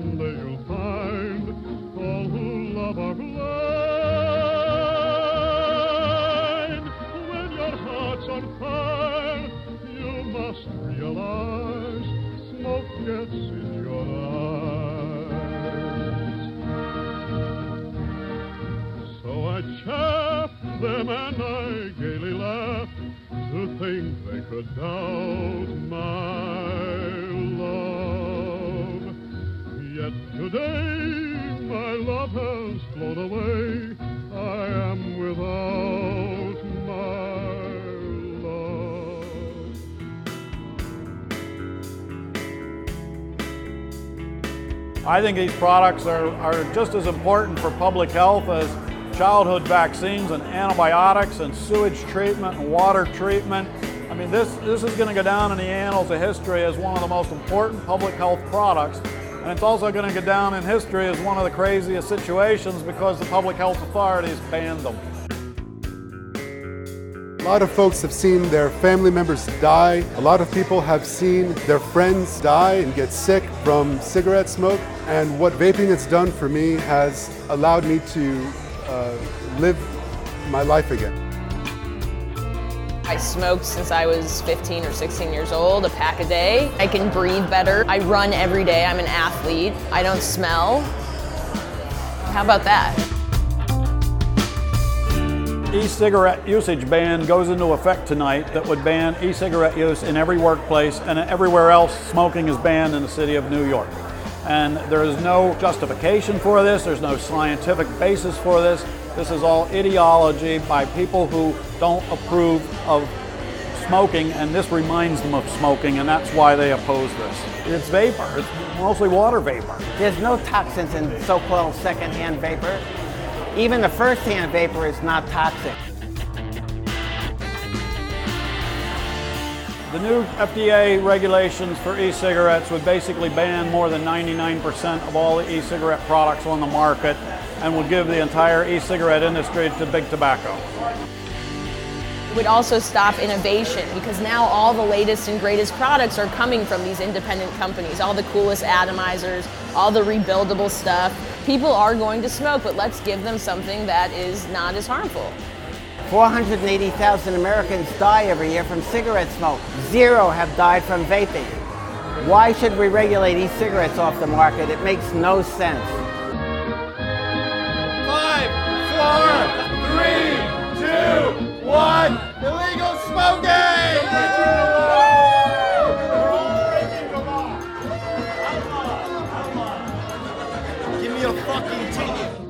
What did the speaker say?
someday you'll find all who love are blind. When your heart's on fire, you must realize smoke gets in your eyes. So I chaffed them and I gaily laughed to think they could doubt my love. Yet today my love has flown away. I am without my love. I think these products are just as important for public health as childhood vaccines and antibiotics and sewage treatment and water treatment. I mean, this is going to go down in the annals of history as one of the most important public health products, and it's also going to go down in history as one of the craziest situations because the public health authorities banned them. A lot of folks have seen their family members die. A lot of people have seen their friends die and get sick from cigarette smoke, and what vaping has done for me has allowed me to live my life again. I smoked since I was 15 or 16 years old, a pack a day. I can breathe better. I run every day. I'm an athlete. I don't smell. How about that? E-cigarette usage ban goes into effect tonight that would ban e-cigarette use in every workplace, and everywhere else smoking is banned in the city of New York. And there is no justification for this, there's no scientific basis for this. This is all ideology by people who don't approve of smoking, and this reminds them of smoking, and that's why they oppose this. It's vapor, it's mostly water vapor. There's no toxins in so-called second-hand vapor. Even the first-hand vapor is not toxic. The new FDA regulations for e-cigarettes would basically ban more than 99% of all the e-cigarette products on the market and would give the entire e-cigarette industry to big tobacco. It would also stop innovation because now all the latest and greatest products are coming from these independent companies, all the coolest atomizers, all the rebuildable stuff. People are going to smoke, but let's give them something that is not as harmful. 480,000 Americans die every year from cigarette smoke. 0 have died from vaping. Why should we regulate e-cigarettes off the market? It makes no sense. 5, 4, 3, 2, 1. Illegal smoking! Give me a fucking ticket.